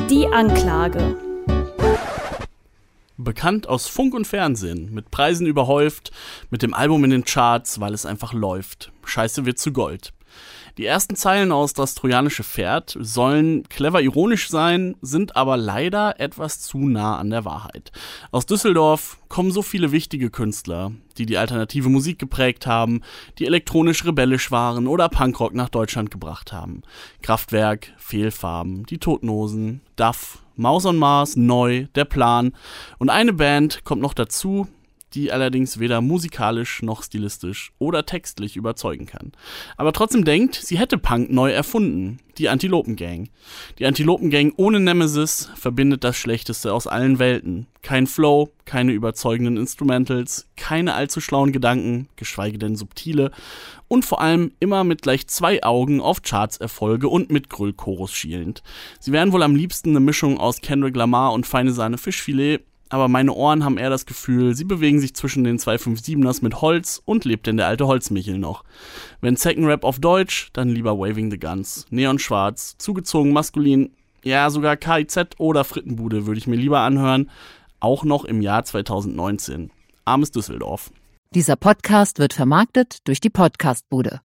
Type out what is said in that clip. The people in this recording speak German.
Die Anklage. Bekannt aus Funk und Fernsehen, mit Preisen überhäuft, mit dem Album in den Charts, weil es einfach läuft. Scheiße wird zu Gold. Die ersten Zeilen aus Das trojanische Pferd sollen clever ironisch sein, sind aber leider etwas zu nah an der Wahrheit. Aus Düsseldorf kommen so viele wichtige Künstler, die die alternative Musik geprägt haben, die elektronisch rebellisch waren oder Punkrock nach Deutschland gebracht haben. Kraftwerk, Fehlfarben, die Toten Hosen, Duff, Maus on Mars, Neu, Der Plan und eine Band kommt noch dazu, die allerdings weder musikalisch noch stilistisch oder textlich überzeugen kann. Aber trotzdem denkt, sie hätte Punk neu erfunden. Die Antilopen-Gang. Die Antilopen-Gang ohne Nemesis verbindet das Schlechteste aus allen Welten. Kein Flow, keine überzeugenden Instrumentals, keine allzu schlauen Gedanken, geschweige denn subtile und vor allem immer mit gleich 2 Augen auf Chartserfolge und mit Grüllchorus schielend. Sie wären wohl am liebsten eine Mischung aus Kendrick Lamar und Feine Sahne Fischfilet, aber meine Ohren haben eher das Gefühl, sie bewegen sich zwischen den 257ers mit Holz und lebt denn der alte Holzmichel noch. Wenn Second Rap auf Deutsch, dann lieber Waving the Guns. Neonschwarz, zugezogen maskulin, ja sogar KIZ oder Frittenbude würde ich mir lieber anhören, auch noch im Jahr 2019. Armes Düsseldorf. Dieser Podcast wird vermarktet durch die Podcastbude.